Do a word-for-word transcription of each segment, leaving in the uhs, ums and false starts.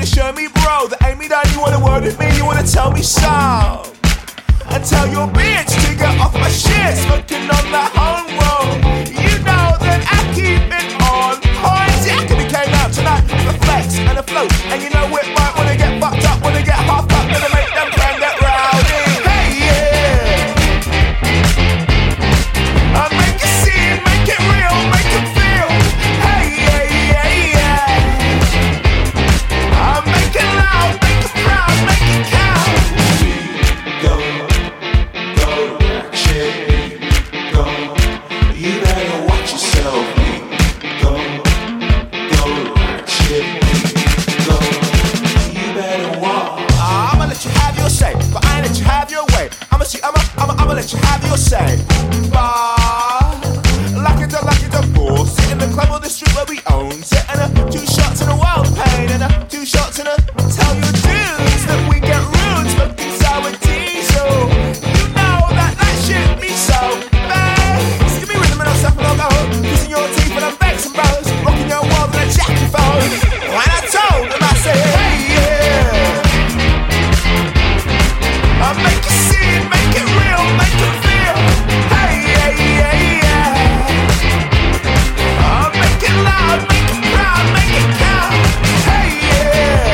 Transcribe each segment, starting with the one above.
show me, bro. That ain't me, that you wanna word with me, you wanna tell me so. And tell your bitch to get off my shit, smoking on that home road. You know that I keep it on point. See, I could've came out tonight with a flex and a float, and you know it might wanna get fucked up, wanna get half up, gonna make them friend get rowdy. Hey yeah, I make it scene, make it real, make it feel. Hey yeah yeah yeah, I make it loud, make it proud, make it count. Go. I'ma, I'ma, I'ma let you have your say. Bah, like it, like it, divorce. Sit in the club or the street where we own. Sit and a two shots in a world of pain, and a two shots in a tell your dudes that we get rude, smoking sour diesel. You know that that shit me so bad. Just give me rhythm and I'll step and I'll go. Kissing your teeth and I'm vexing bros, rocking your world with a jackie phone. When I told them I said, hey yeah, I make you see it, make it real, make it feel. Hey, yeah, yeah, yeah. I'll make it loud, make it proud, make it count. Hey, yeah.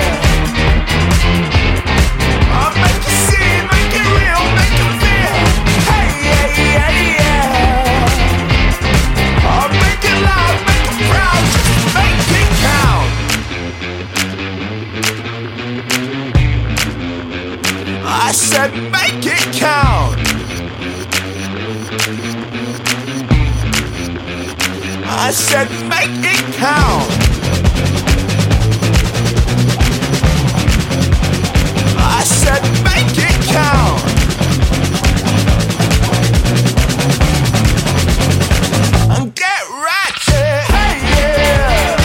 I'll make you see it, make it real, make it feel. Hey, yeah, yeah, yeah. I'll make it loud, make it proud, just make it count. I said make it count. I said make it count. I said make it count. And get ratchet. Hey yeah,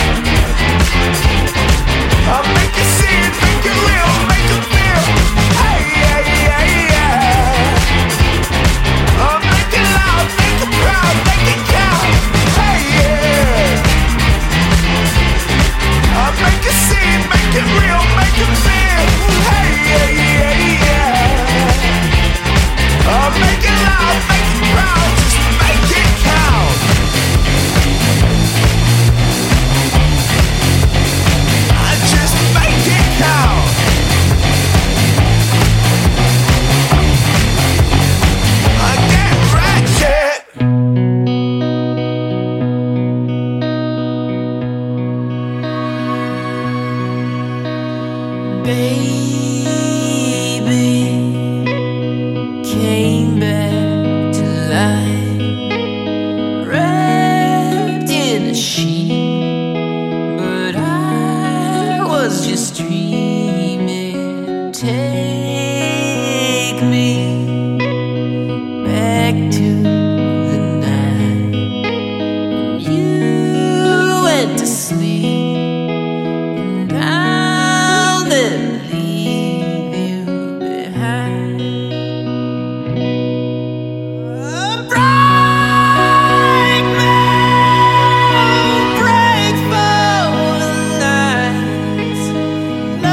I'll make you see it, make it real, make it feel. Hey yeah, yeah, yeah. I'll make it loud, make it proud, make it count. Hey yeah, I'll make it see it, make it real, make it feel. Hey yeah, yeah, yeah. I'll make it loud, make it proud, just make it count. I just make it count. I get ratchet. Baby came back to life, wrapped in a sheet, but I was just dreaming. Take me back to the night when you went to sleep, and I'll never leave you behind. Break me, break for the night.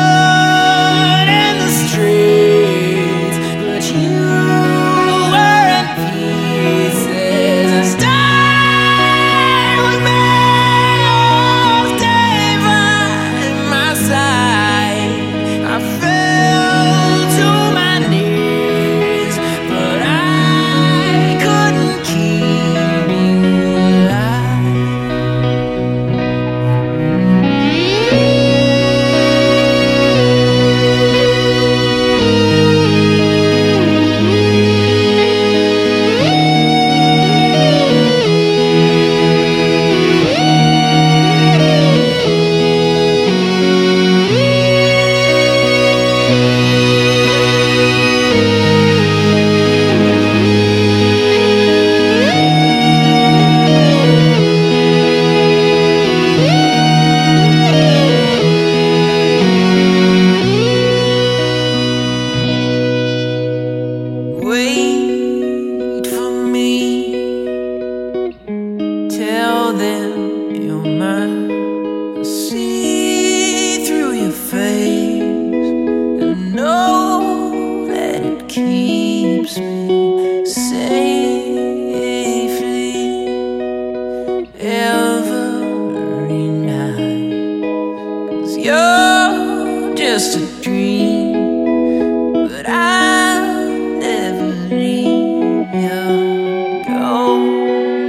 just a dream, but I'll never leave your ghost.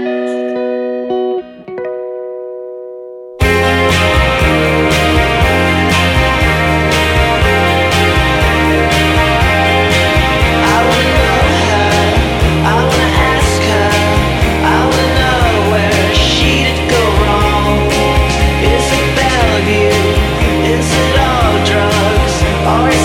I wanna know her, I wanna ask her, I wanna know where she did go wrong. Is it Bellevue? Is it all drugs? Or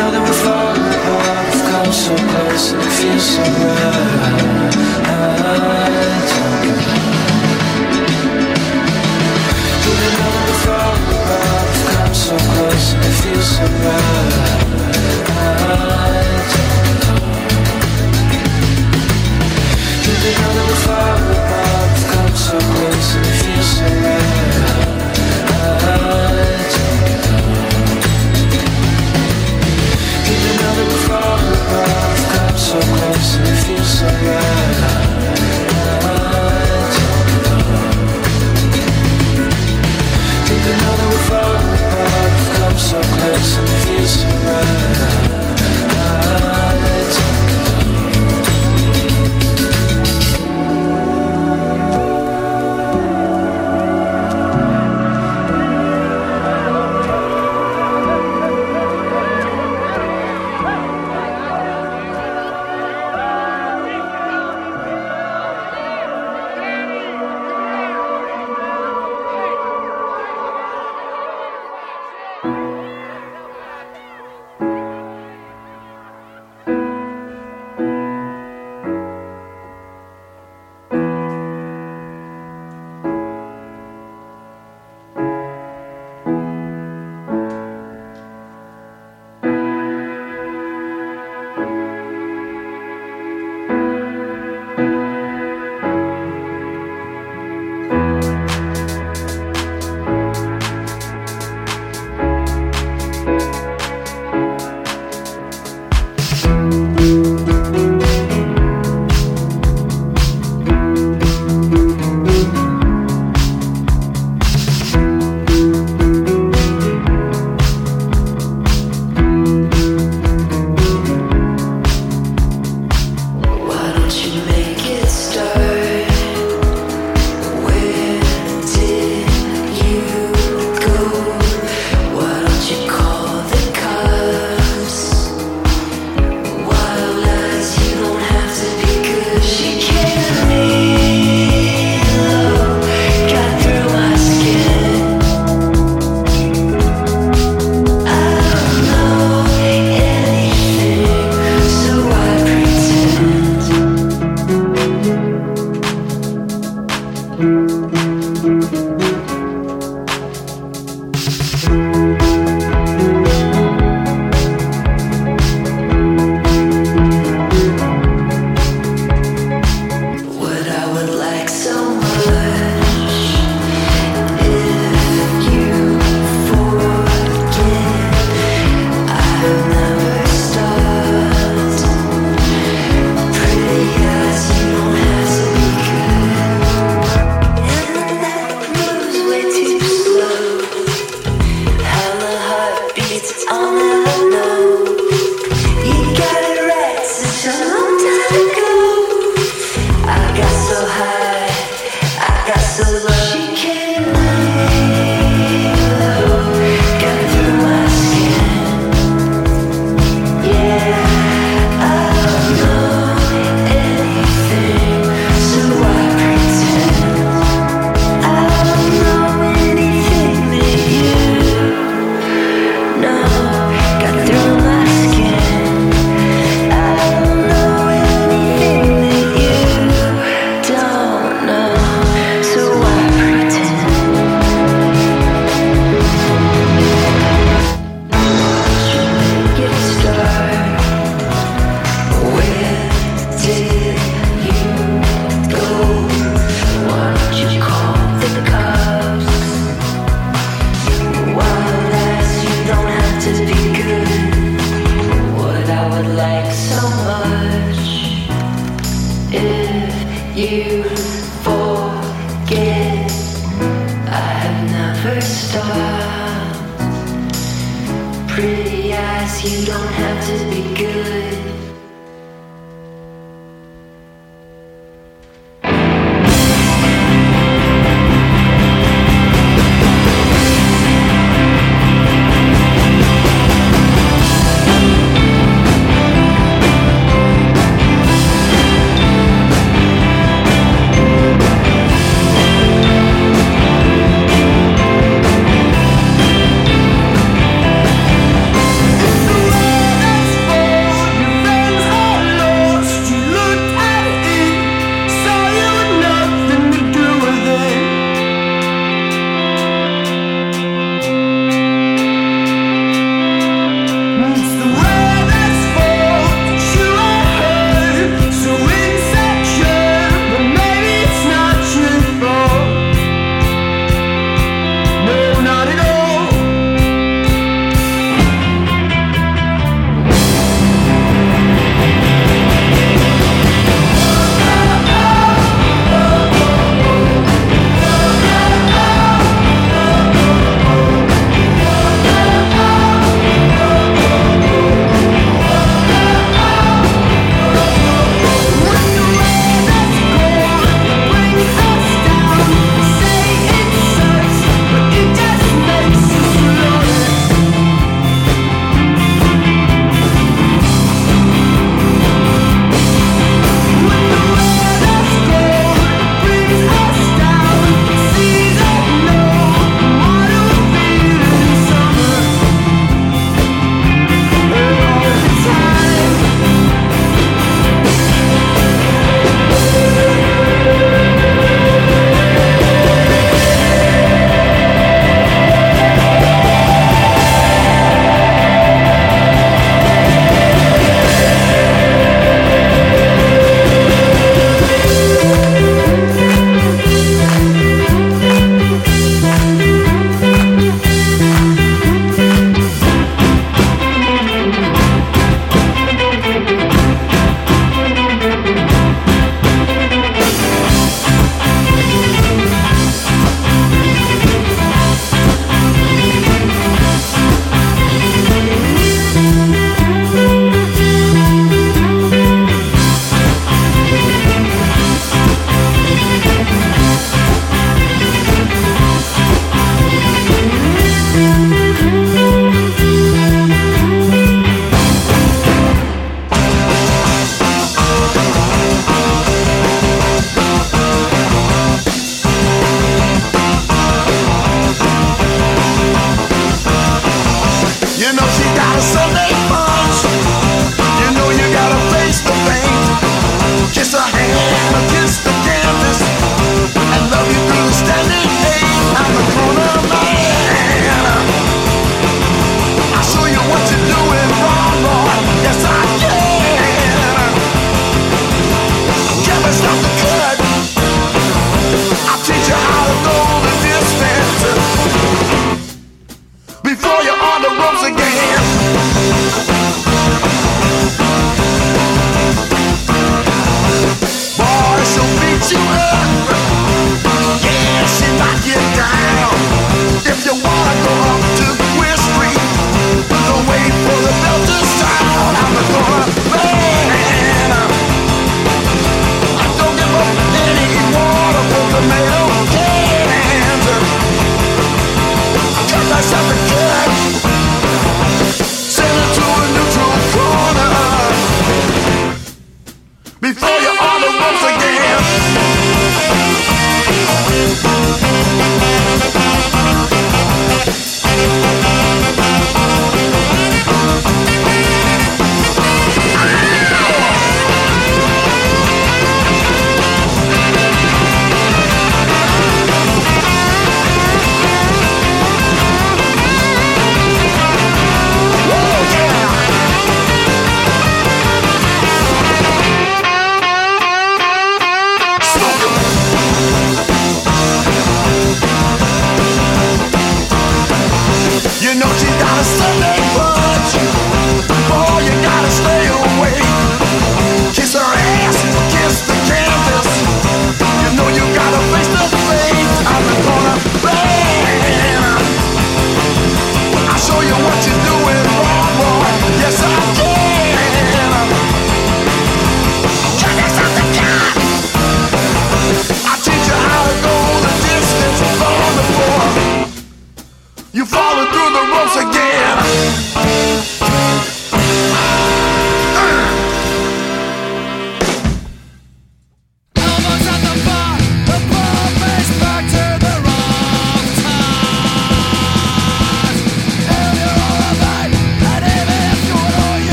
It's the way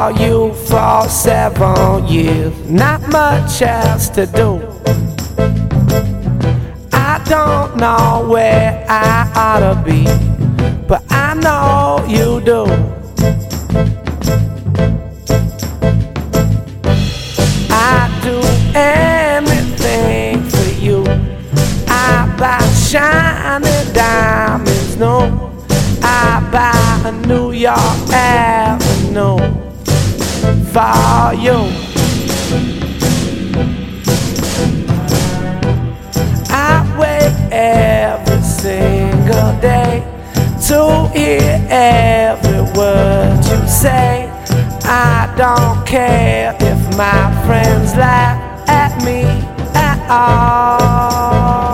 for you for seven years. Not much else to do. I don't know where I ought to be, but I know you do. I do anything for you. I buy shiny diamonds, no. I buy a New York Avenue for you. I wait every single day to hear every word you say. I don't care if my friends laugh at me at all.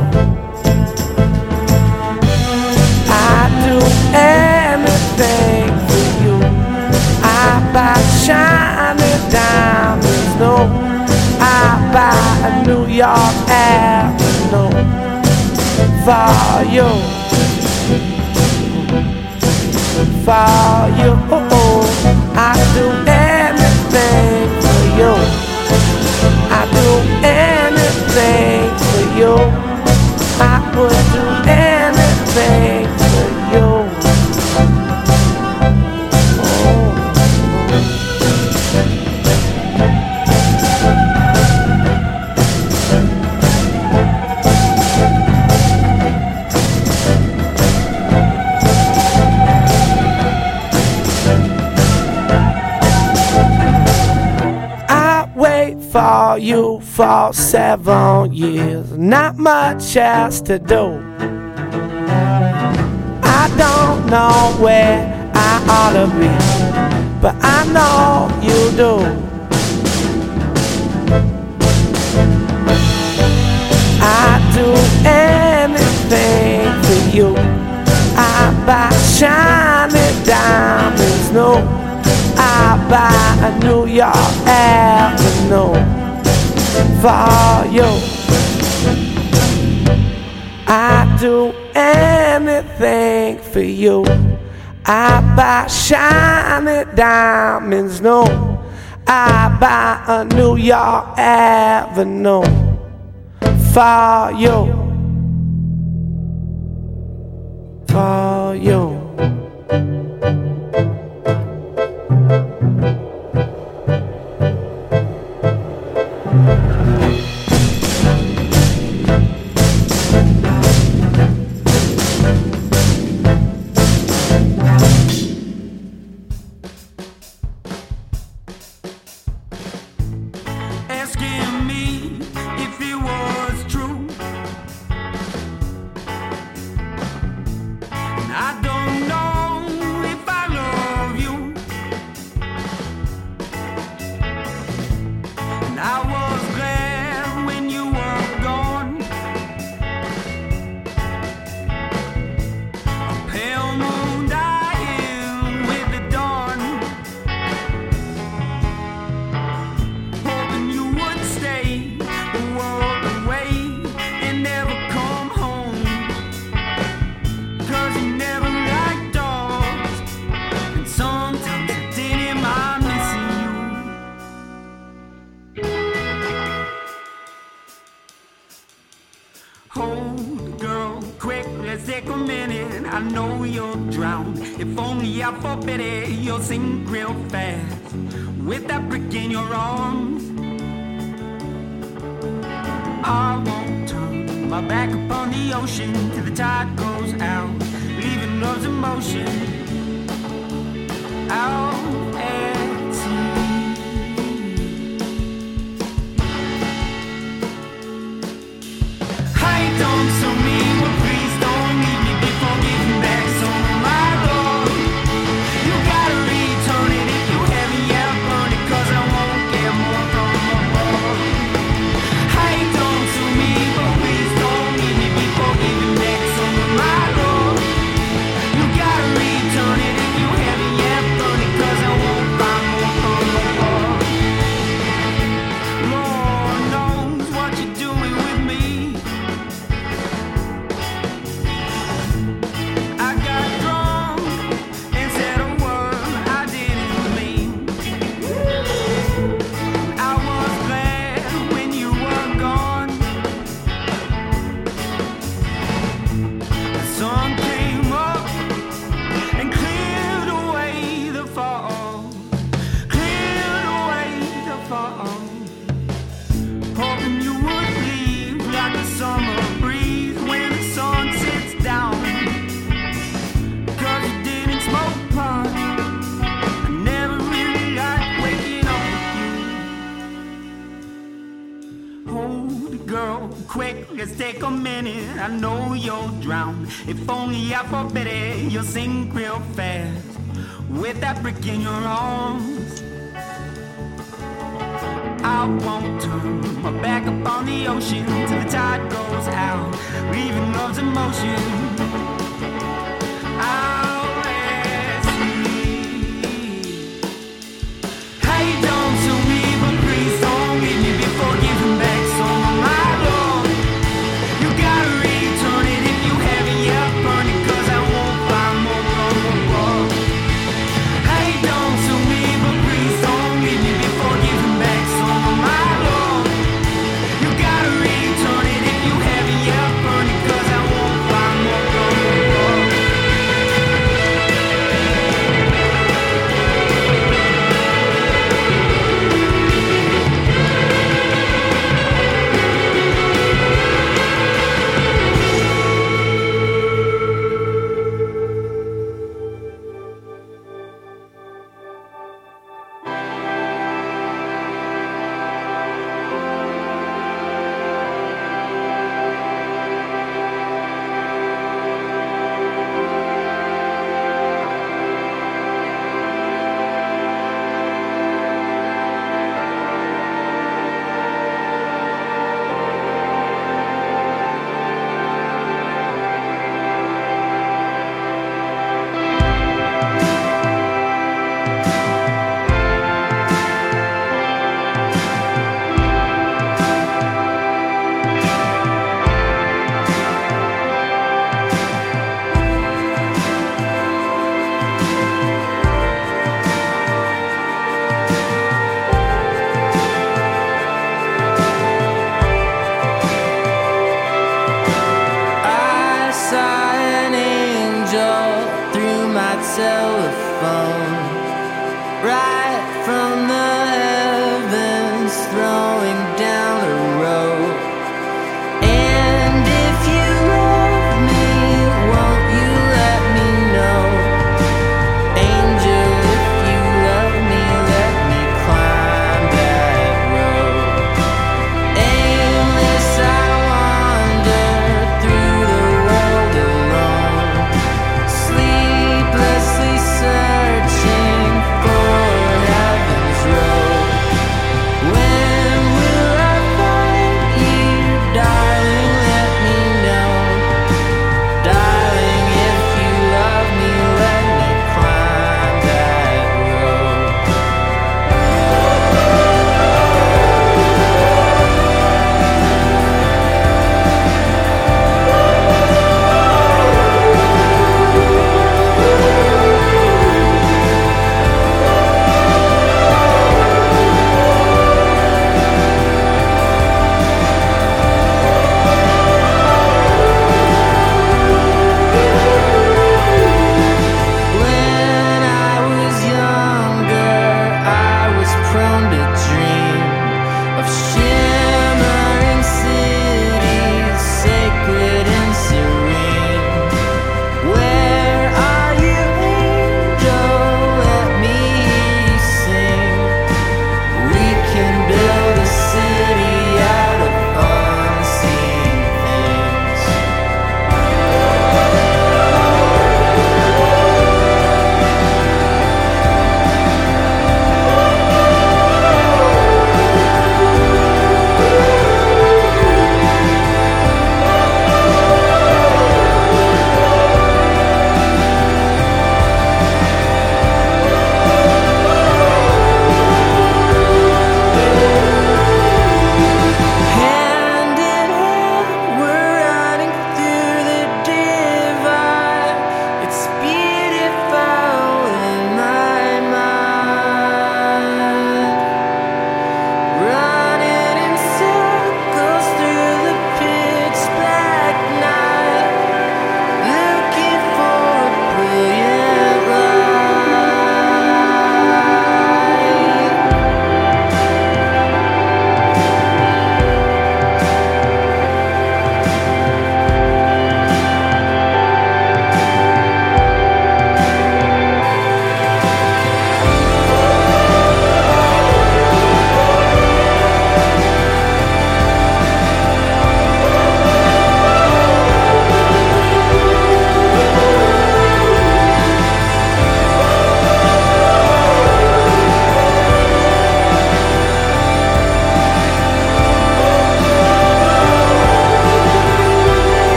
I do anything for you. I buy shiny diamonds, no. I buy a New York Avenue for you. For you, I do anything for you. I do anything for you. I would do anything for you. For you for seven years, not much else to do. I don't know where I ought to be, but I know you do. I do anything for you. I buy shiny diamonds, no. I buy a New York Avenue for you. I do anything for you. I buy shiny diamonds, no. I buy a New York Avenue for you. For you. Hold, girl, quick, let's take a minute. I know you'll drown. If only I forbid it, you'll sink real fast. With that brick in your arms, I won't turn my back upon the ocean till the tide goes out, leaving us in motion out at sea. Don't sue me, but please don't leave me before giving back some of my love. You gotta return it if you haven't yet burned it, 'cause I won't get more from above. Hey, don't sue me, but please don't leave me before giving back some of my love. You gotta return it if you haven't yet burned it, 'cause I won't. take a minute, I know you'll drown. If only I forbid it, you'll sink real fast with that brick in your arms. I won't turn my back upon the ocean till the tide goes out, leaving love's emotion. I'll rest me. How you done to me, but please don't leave me before giving back some of my love. You gotta return it if you haven't yet burned it, 'cause I won't find more from above. How you done to me, but please don't leave me before giving back some of my love. You gotta return it if you haven't yet burned it, 'cause I won't find more.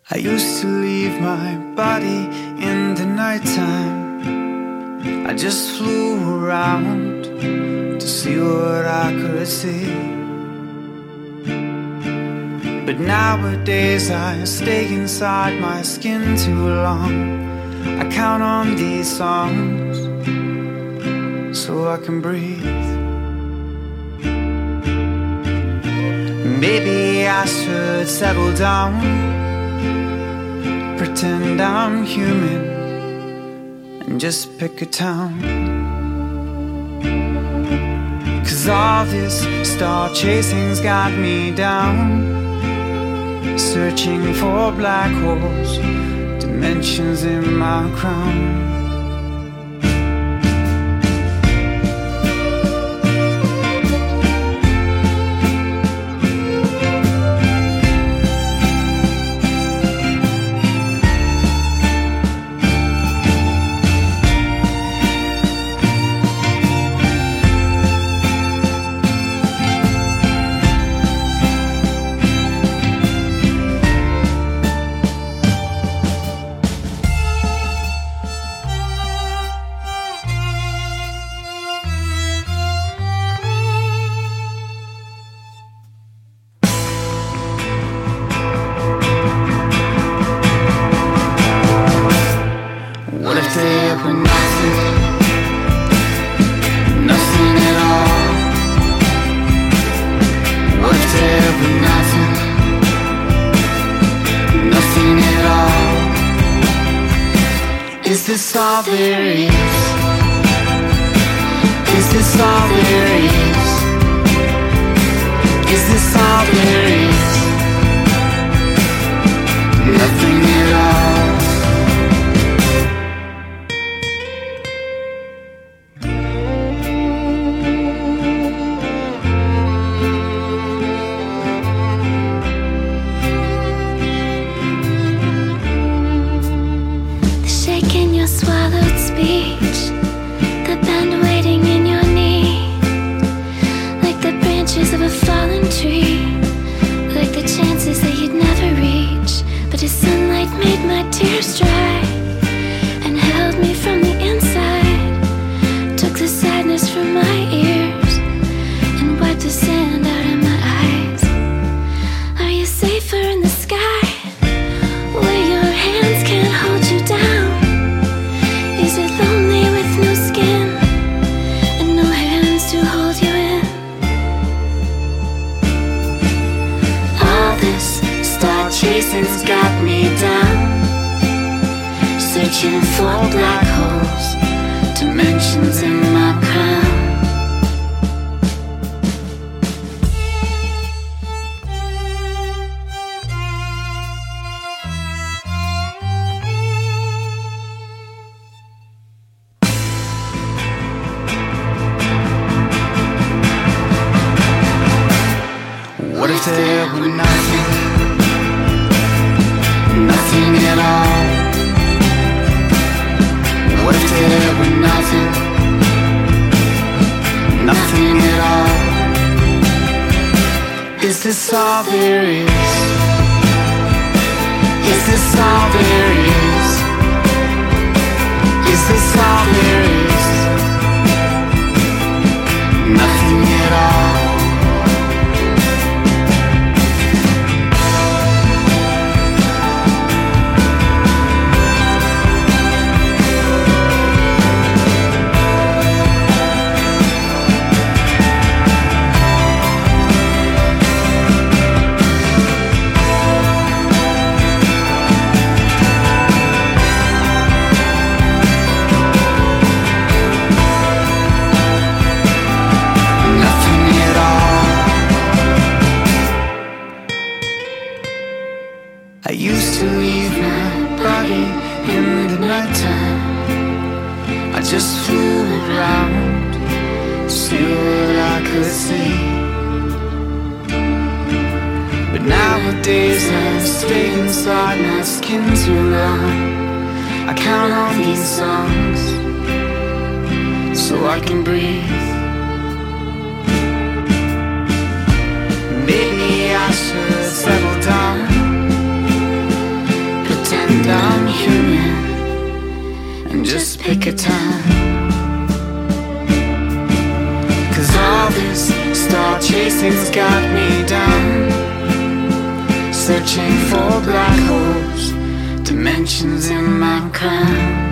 I used to leave my body in the nighttime. I just flew around to see what I could see. But nowadays I stay inside my skin too long. I count on these songs so I can breathe. Maybe I should settle down, pretend I'm human, and just pick a town. Cause all this star chasing's got me down, searching for black holes, dimensions in my crown. Is this all there is? Is this all there is? Is this all there is? Nothing at all. Tears dry and held me from the inside, took the sadness from my ears and wiped the sand out of my eyes. Are you safer in the sky, where your hands can't hold you down? Is it lonely with no skin and no hands to hold you in? All this star chasing's got me down, searching for black holes, dimensions in my crown. What if there were nothing, nothing at all? What if there were nothing, nothing at all? Is this all there is? Is this all there is? Is this all there is? Nothing at all. I used to leave my body in the nighttime. I just flew around to see what I could see. But nowadays I stay inside my skin too long. I count on these songs so I can breathe. Maybe I should settle down, and just pick a time. Cause all this star chasing's got me down, searching for black holes, dimensions in my crown.